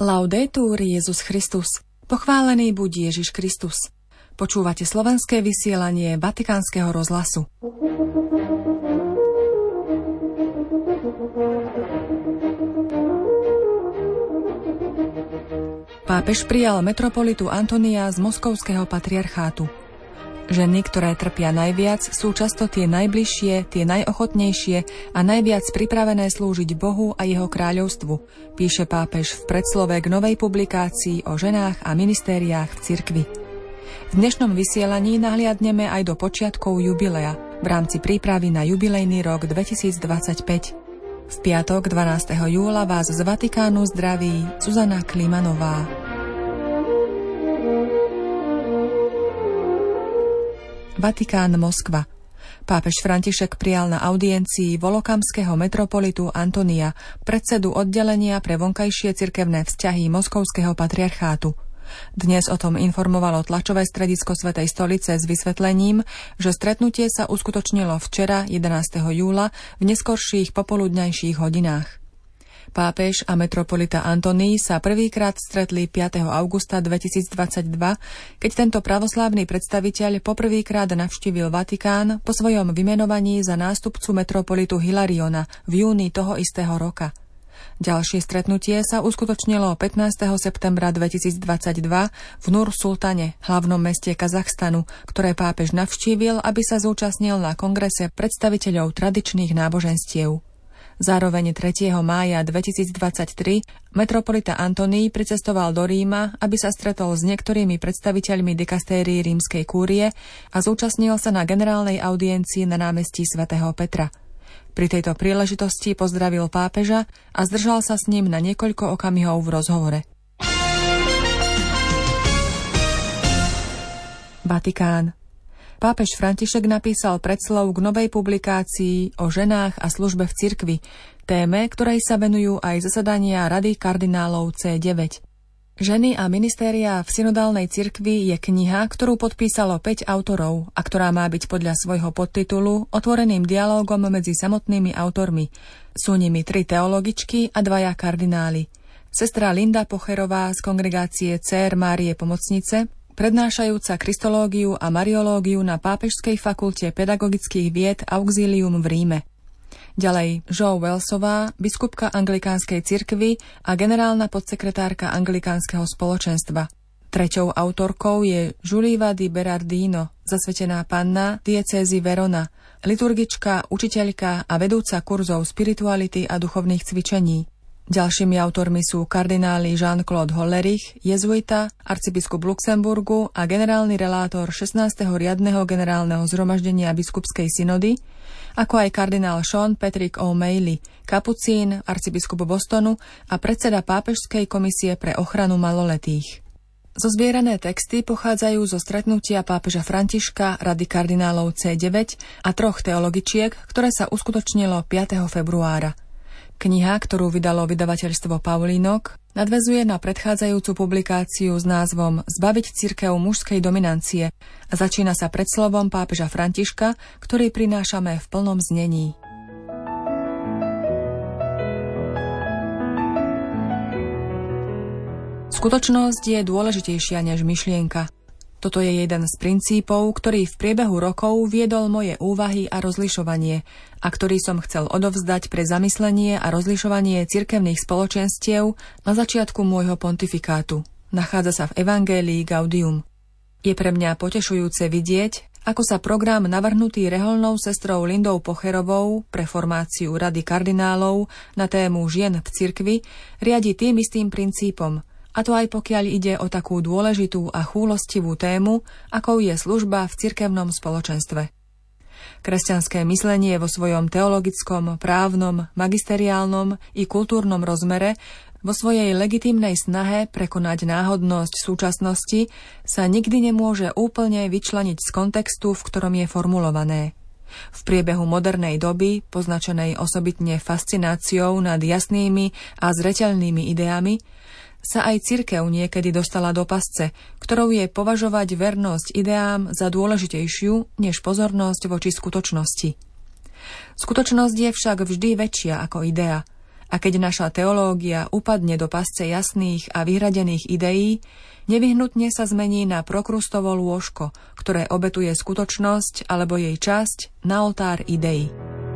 Laudetur Jesus Christus. Pochválený buď Ježiš Kristus. Počúvate slovenské vysielanie Vatikánskeho rozhlasu. Pápež prijal metropolitu Antonia z Moskovského patriarchátu. Ženy, ktoré trpia najviac, sú často tie najbližšie, tie najochotnejšie a najviac pripravené slúžiť Bohu a jeho kráľovstvu, píše pápež v predslove k novej publikácii o ženách a ministériách v cirkvi. V dnešnom vysielaní nahliadneme aj do počiatkov jubilea v rámci prípravy na jubilejný rok 2025. V piatok 12. júla vás z Vatikánu zdraví Zuzana Klimanová. Vatikán, Moskva. Pápež František prijal na audiencii volokamského metropolitu Antonia, predsedu oddelenia pre vonkajšie cirkevné vzťahy Moskovského patriarchátu. Dnes o tom informovalo tlačové stredisko Svätej stolice s vysvetlením, že stretnutie sa uskutočnilo včera 11. júla v neskorších popoludňajších hodinách. Pápež a metropolita Antoníj sa prvýkrát stretli 5. augusta 2022, keď tento pravoslávny predstaviteľ poprvýkrát navštívil Vatikán po svojom vymenovaní za nástupcu metropolitu Hilariona v júni toho istého roka. Ďalšie stretnutie sa uskutočnilo 15. septembra 2022 v Nur-Sultane, hlavnom meste Kazachstanu, ktoré pápež navštívil, aby sa zúčastnil na kongrese predstaviteľov tradičných náboženstiev. Zároveň 3. mája 2023 metropolita Antoníj pricestoval do Ríma, aby sa stretol s niektorými predstaviteľmi dikastérií rímskej kúrie a zúčastnil sa na generálnej audiencii na námestí svätého Petra. Pri tejto príležitosti pozdravil pápeža a zdržal sa s ním na niekoľko okamihov v rozhovore. Vatikán. Pápež František napísal predslov k novej publikácii o ženách a službe v cirkvi, téme, ktorej sa venujú aj zasadania Rady kardinálov C9. Ženy a ministériá v synodálnej cirkvi je kniha, ktorú podpísalo 5 autorov a ktorá má byť podľa svojho podtitulu otvoreným dialógom medzi samotnými autormi. Sú nimi 3 teologičky a 2 kardináli. Sestra Linda Pocherová z kongregácie Dcér Márie Pomocnice, prednášajúca kristológiu a mariológiu na Pápežskej fakulte pedagogických vied Auxilium v Ríme. Ďalej Jo Wellsová, biskupka anglikánskej cirkvi a generálna podsekretárka anglikánskeho spoločenstva. Treťou autorkou je Giuliva di Berardino, zasvetená panna diecézy Verona, liturgička, učiteľka a vedúca kurzov spirituality a duchovných cvičení. Ďalšími autormi sú kardináli Jean-Claude Hollerich, jezuita, arcibiskup Luxemburgu a generálny relátor 16. riadneho generálneho zhromaždenia biskupskej synody, ako aj kardinál Sean Patrick O'Malley, kapucín, arcibiskup Bostonu a predseda Pápežskej komisie pre ochranu maloletých. Zozbierané texty pochádzajú zo stretnutia pápeža Františka, Rady kardinálov C9 a 3 teologičiek, ktoré sa uskutočnilo 5. februára. Kniha, ktorú vydalo vydavateľstvo Paulínok, nadväzuje na predchádzajúcu publikáciu s názvom Zbaviť cirkev mužskej dominancie a začína sa predslovom pápeža Františka, ktorý prinášame v plnom znení. Skutočnosť je dôležitejšia než myšlienka. Toto je jeden z princípov, ktorý v priebehu rokov viedol moje úvahy a rozlišovanie a ktorý som chcel odovzdať pre zamyslenie a rozlišovanie cirkevných spoločenstiev na začiatku môjho pontifikátu. Nachádza sa v Evangelii Gaudium. Je pre mňa potešujúce vidieť, ako sa program navrhnutý reholnou sestrou Lindou Pocherovou pre formáciu Rady kardinálov na tému žien v cirkvi riadi tým istým princípom, a to aj pokiaľ ide o takú dôležitú a chúlostivú tému, akou je služba v cirkevnom spoločenstve. Kresťanské myslenie vo svojom teologickom, právnom, magisteriálnom i kultúrnom rozmere, vo svojej legitímnej snahe prekonať náhodnosť súčasnosti, sa nikdy nemôže úplne vyčleniť z kontextu, v ktorom je formulované. V priebehu modernej doby, poznačenej osobitne fascináciou nad jasnými a zreteľnými ideami, sa aj cirkev niekedy dostala do pasce, ktorou je považovať vernosť ideám za dôležitejšiu než pozornosť voči skutočnosti. Skutočnosť je však vždy väčšia ako idea A keď naša teológia upadne do pasce jasných a vyhradených ideí, nevyhnutne sa zmení na prokrustovo lôžko, ktoré obetuje skutočnosť alebo jej časť na oltár ideí.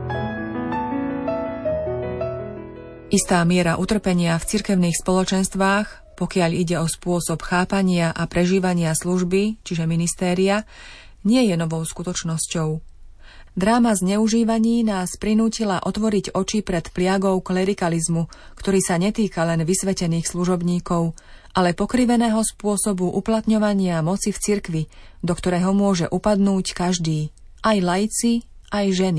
Istá miera utrpenia v cirkevných spoločenstvách, pokiaľ ide o spôsob chápania a prežívania služby, čiže ministéria, nie je novou skutočnosťou. Dráma zneužívaní nás prinútila otvoriť oči pred pliagou klerikalizmu, ktorý sa netýka len vysvetených služobníkov, ale pokriveného spôsobu uplatňovania moci v cirkvi, do ktorého môže upadnúť každý, aj laici, aj ženy.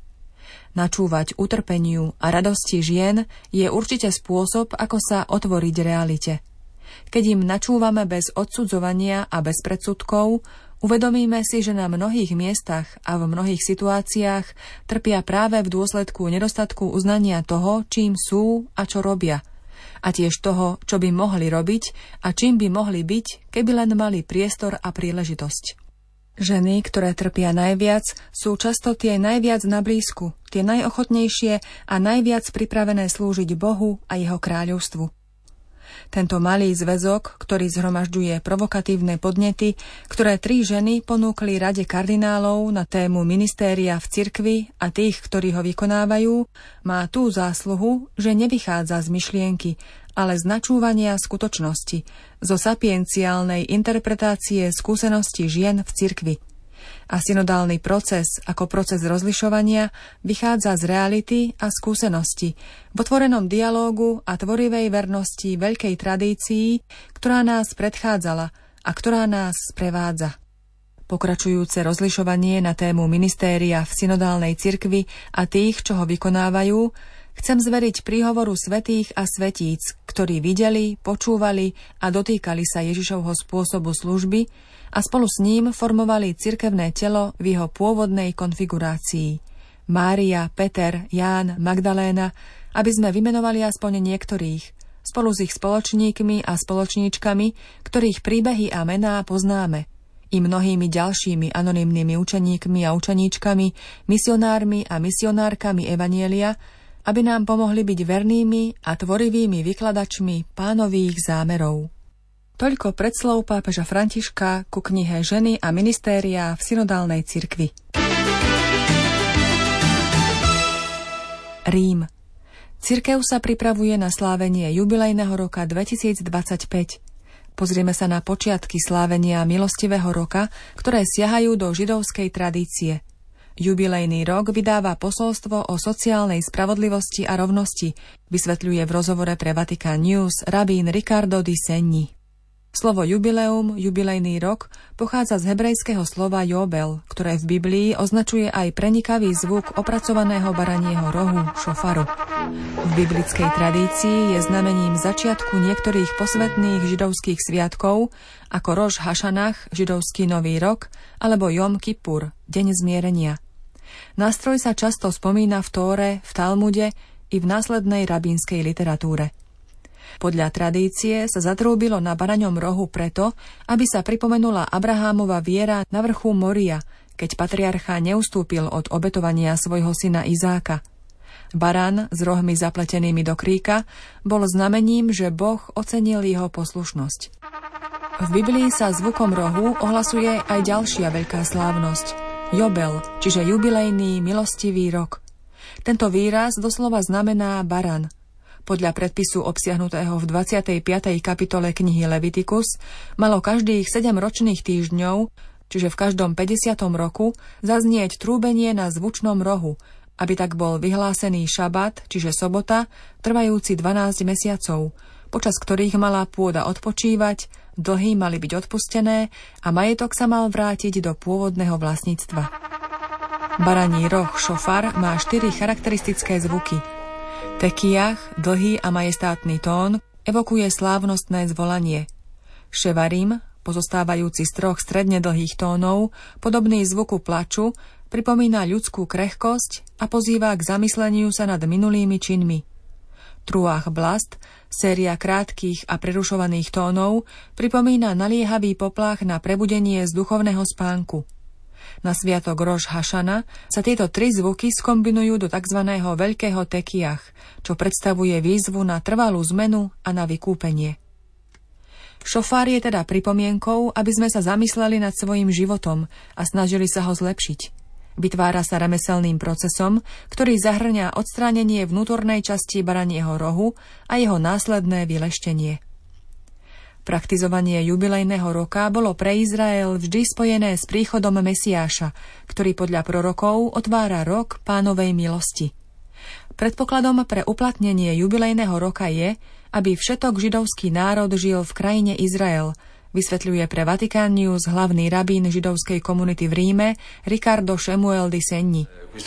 Načúvať utrpeniu a radosti žien je určite spôsob, ako sa otvoriť realite. Keď im načúvame bez odsudzovania a bez predsudkov, uvedomíme si, že na mnohých miestach a v mnohých situáciách trpia práve v dôsledku nedostatku uznania toho, čím sú a čo robia, a tiež toho, čo by mohli robiť a čím by mohli byť, keby len mali priestor a príležitosť. Ženy, ktoré trpia najviac, sú často tie najviac na blízku, tie najochotnejšie a najviac pripravené slúžiť Bohu a jeho kráľovstvu. Tento malý zväzok, ktorý zhromažďuje provokatívne podnety, ktoré 3 ženy ponúkli Rade kardinálov na tému ministéria v cirkvi a tých, ktorí ho vykonávajú, má tú zásluhu, že nevychádza z myšlienky, ale z načúvania skutočnosti, zo sapienciálnej interpretácie skúsenosti žien v cirkvi. A synodálny proces ako proces rozlišovania vychádza z reality a skúsenosti, v otvorenom dialógu a tvorivej vernosti veľkej tradícii, ktorá nás predchádzala a ktorá nás sprevádza. Pokračujúce rozlišovanie na tému ministéria v synodálnej cirkvi a tých, čo ho vykonávajú, chcem zveriť príhovoru svätých a svetíc, ktorí videli, počúvali a dotýkali sa Ježišovho spôsobu služby a spolu s ním formovali cirkevné telo v jeho pôvodnej konfigurácii. Mária, Peter, Ján, Magdaléna, aby sme vymenovali aspoň niektorých, spolu s ich spoločníkmi a spoločníčkami, ktorých príbehy a mená poznáme, i mnohými ďalšími anonymnými učeníkmi a učeníčkami, misionármi a misionárkami evanjelia, aby nám pomohli byť vernými a tvorivými vykladačmi Pánových zámerov. Toľko predslov pápeža Františka ku knihe Ženy a ministéria v synodálnej cirkvi. Rím. Cirkev sa pripravuje na slávenie jubilejného roka 2025. Pozrieme sa na počiatky slávenia milostivého roka, ktoré siahajú do židovskej tradície. Jubilejný rok vydáva posolstvo o sociálnej spravodlivosti a rovnosti, vysvetľuje v rozhovore pre Vatican News rabín Riccardo Di Segni. Slovo jubileum, jubilejný rok, pochádza z hebrejského slova jobel, ktoré v Biblii označuje aj prenikavý zvuk opracovaného baranieho rohu, šofaru. V biblickej tradícii je znamením začiatku niektorých posvätných židovských sviatkov, ako Roš Hašanach, židovský nový rok, alebo Jom Kippur, deň zmierenia. Nástroj sa často spomína v Tóre, v Talmude i v následnej rabínskej literatúre. Podľa tradície sa zatrúbilo na baraňom rohu preto, aby sa pripomenula Abrahámova viera na vrchu Moria, keď patriarcha neustúpil od obetovania svojho syna Izáka. Barán s rohmi zapletenými do kríka bol znamením, že Boh ocenil jeho poslušnosť. V Biblii sa zvukom rohu ohlasuje aj ďalšia veľká slávnosť – Jobel, čiže jubilejný milostivý rok. Tento výraz doslova znamená baran. Podľa predpisu obsiahnutého v 25. kapitole knihy Levitikus malo každých 7 ročných týždňov, čiže v každom 50. roku, zaznieť trúbenie na zvučnom rohu, aby tak bol vyhlásený šabat, čiže sobota, trvajúci 12 mesiacov, počas ktorých mala pôda odpočívať, dlhy mali byť odpustené a majetok sa mal vrátiť do pôvodného vlastníctva. Baraní roh šofar má 4 charakteristické zvuky. Tekiach, dlhý a majestátny tón, evokuje slávnostné zvolanie. Ševarim, pozostávajúci z 3 stredne dlhých tónov, podobný zvuku plaču, pripomína ľudskú krehkosť a pozýva k zamysleniu sa nad minulými činmi. Truach blast, séria krátkych a prerušovaných tónov, pripomína naliehavý poplach na prebudenie z duchovného spánku. Na sviatok Roš Hašana sa tieto 3 zvuky skombinujú do tzv. Veľkého tekiach, čo predstavuje výzvu na trvalú zmenu a na vykúpenie. Šofár je teda pripomienkou, aby sme sa zamysleli nad svojím životom a snažili sa ho zlepšiť. Vytvára sa remeselným procesom, ktorý zahŕňa odstránenie vnútornej časti baranieho rohu a jeho následné vyleštenie. Praktizovanie jubilejného roka bolo pre Izrael vždy spojené s príchodom Mesiáša, ktorý podľa prorokov otvára rok Pánovej milosti. Predpokladom pre uplatnenie jubilejného roka je, aby všetok židovský národ žil v krajine Izrael, vysvetľuje pre Vatikán News hlavný rabín židovskej komunity v Ríme Riccardo Shemuel di Segni.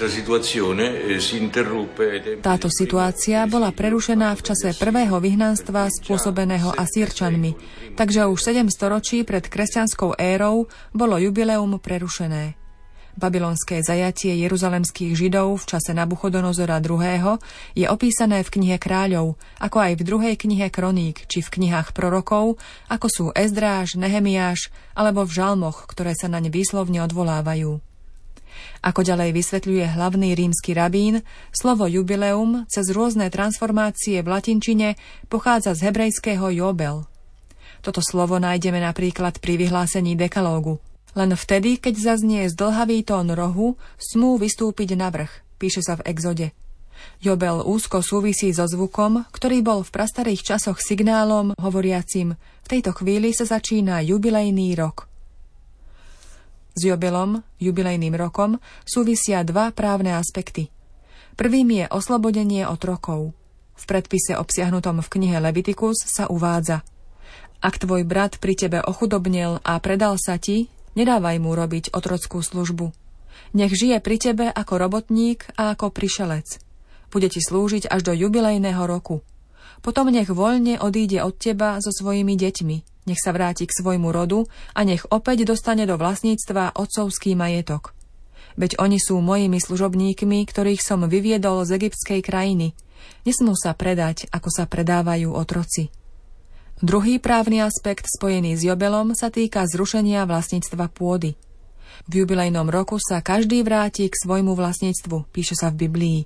Táto situácia bola prerušená v čase prvého vyhnanstva spôsobeného Asýrčanmi, takže už 7 storočí pred kresťanskou érou bolo jubileum prerušené. Babylonské zajatie jeruzalemských Židov v čase Nabuchodonozora II. Je opísané v knihe Kráľov, ako aj v 2. knihe Kroník, či v knihách prorokov, ako sú Ezdráš, Nehemiáš, alebo v žalmoch, ktoré sa naň výslovne odvolávajú. Ako ďalej vysvetľuje hlavný rímsky rabín, slovo jubileum cez rôzne transformácie v latinčine pochádza z hebrejského jobel. Toto slovo nájdeme napríklad pri vyhlásení dekalógu. Len vtedy, keď zaznie zdĺhavý tón rohu, smú vystúpiť na vrch, píše sa v Exode. Jobel úzko súvisí so zvukom, ktorý bol v prastarých časoch signálom hovoriacim: v tejto chvíli sa začína jubilejný rok. S jobelom, jubilejným rokom, súvisia 2 právne aspekty. Prvým je oslobodenie od rokov. V predpise obsiahnutom v knihe Levitikus sa uvádza: ak tvoj brat pri tebe ochudobnel a predal sa ti, nedávaj mu robiť otrockú službu. Nech žije pri tebe ako robotník a ako prišelec. Bude ti slúžiť až do jubilejného roku. Potom nech voľne odíde od teba so svojimi deťmi. Nech sa vráti k svojmu rodu a nech opäť dostane do vlastníctva otcovský majetok. Veď oni sú mojimi služobníkmi, ktorých som vyviedol z egyptskej krajiny. Nesmú sa predať, ako sa predávajú otroci. Druhý právny aspekt spojený s jobelom sa týka zrušenia vlastníctva pôdy. V jubilejnom roku sa každý vráti k svojmu vlastníctvu, píše sa v Biblii.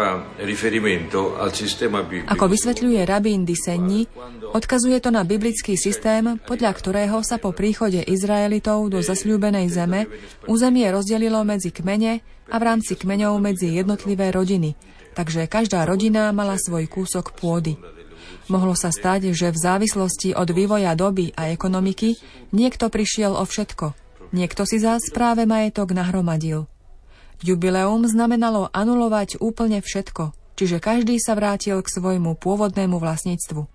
Ako vysvetľuje rabín di Segni, odkazuje to na biblický systém, podľa ktorého sa po príchode Izraelitov do zasľúbenej zeme územie rozdelilo medzi kmene a v rámci kmeňov medzi jednotlivé rodiny, takže každá rodina mala svoj kúsok pôdy. Mohlo sa stať, že v závislosti od vývoja doby a ekonomiky niekto prišiel o všetko, niekto si zás práve majetok nahromadil. Jubileum znamenalo anulovať úplne všetko, čiže každý sa vrátil k svojmu pôvodnému vlastníctvu.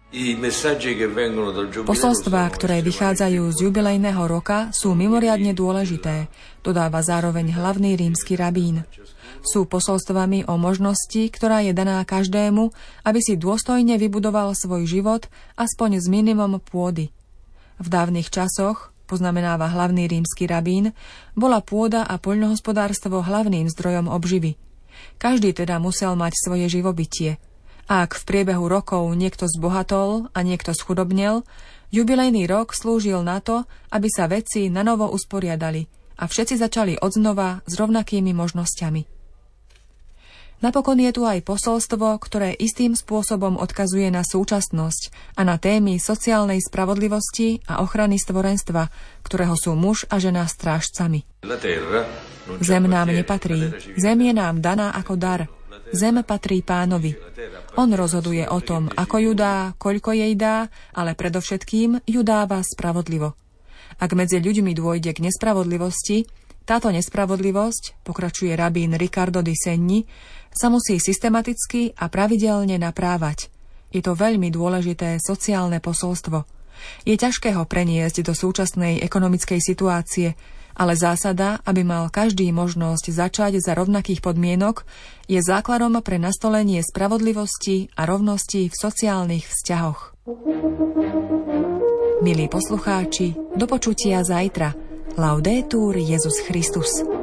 Posolstvá, ktoré vychádzajú z jubilejného roka, sú mimoriadne dôležité, dodáva zároveň hlavný rímsky rabín. Sú posolstvami o možnosti, ktorá je daná každému, aby si dôstojne vybudoval svoj život aspoň s minimum pôdy. V dávnych časoch, poznamenáva hlavný rímsky rabín, bola pôda a poľnohospodárstvo hlavným zdrojom obživy. Každý teda musel mať svoje živobytie. A ak v priebehu rokov niekto zbohatol a niekto schudobnel, jubilejný rok slúžil na to, aby sa veci nanovo usporiadali a všetci začali odznova s rovnakými možnosťami. Napokon je tu aj posolstvo, ktoré istým spôsobom odkazuje na súčasnosť a na témy sociálnej spravodlivosti a ochrany stvorenstva, ktorého sú muž a žena strážcami. Zem nám nepatrí. Zem je nám daná ako dar. Zem patrí Pánovi. On rozhoduje o tom, ako ju dá, koľko jej dá, ale predovšetkým ju dáva spravodlivo. Ak medzi ľuďmi dôjde k nespravodlivosti, táto nespravodlivosť, pokračuje rabín Riccardo di Segni, sa musí systematicky a pravidelne naprávať. Je to veľmi dôležité sociálne posolstvo. Je ťažké ho preniesť do súčasnej ekonomickej situácie, ale zásada, aby mal každý možnosť začať za rovnakých podmienok, je základom pre nastolenie spravodlivosti a rovnosti v sociálnych vzťahoch. Milí poslucháči, do počutia zajtra. Laudetur Jesus Christus.